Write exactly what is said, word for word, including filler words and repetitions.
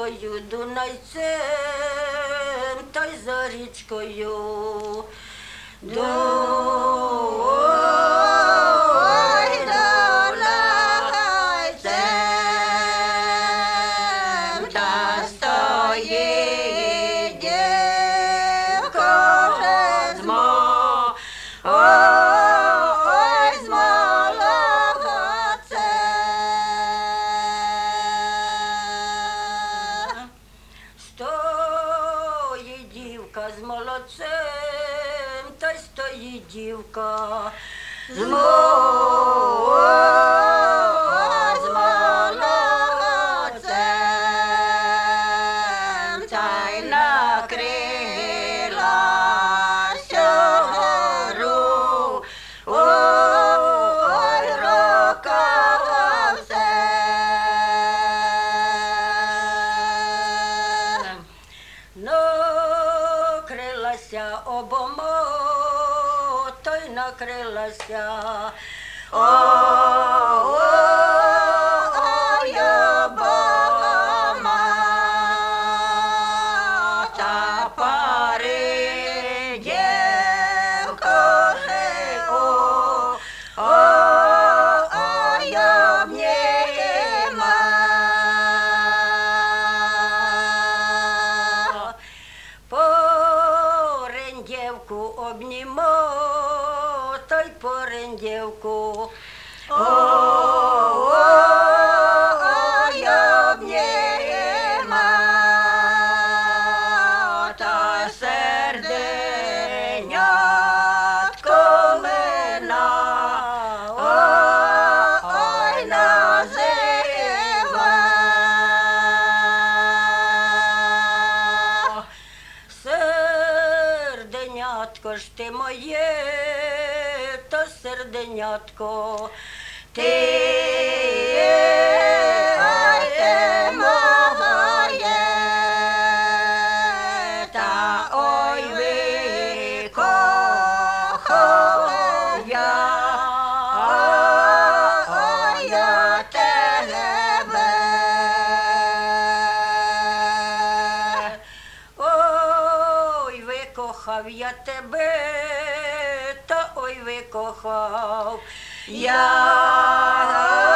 річкою Дунайцем, та й за річкою Ой, Дунайцем, та стоїть дівко вже з мо- ой, з молодцем. Стоїть дівка з молодцем, та й стоїть дівка з мо- з молодцем, та й накрилася гору, ой, рукавцем. Накрилася обома, та й накрилася ой, обома, та пари дівко же о- ой, обніма. Порендєвку обнімо, та й порендєвку ой, обніма, та серденятко лина ой, назива. Серденятко ж ти моє, та серденятко ти, ой, ти моє, та ой, викохав я, ой, я тебе. Ой, викохав я тебе, та ой, викохав я